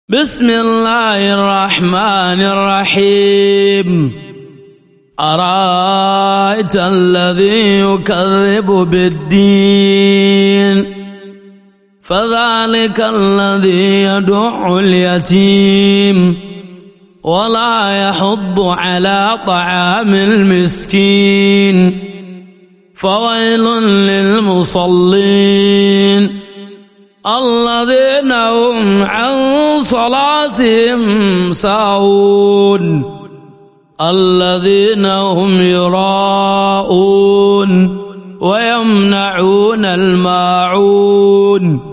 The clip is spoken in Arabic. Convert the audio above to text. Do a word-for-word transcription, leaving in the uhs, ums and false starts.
بسم الله الرحمن الرحيم. أرأيت الذي يكذب بالدين فذلك الذي يدع اليتيم ولا يحض على طعام المسكين فويل للمصلين الذين هم عن صلاتهم ساهون الذين هم يراءون ويمنعون الماعون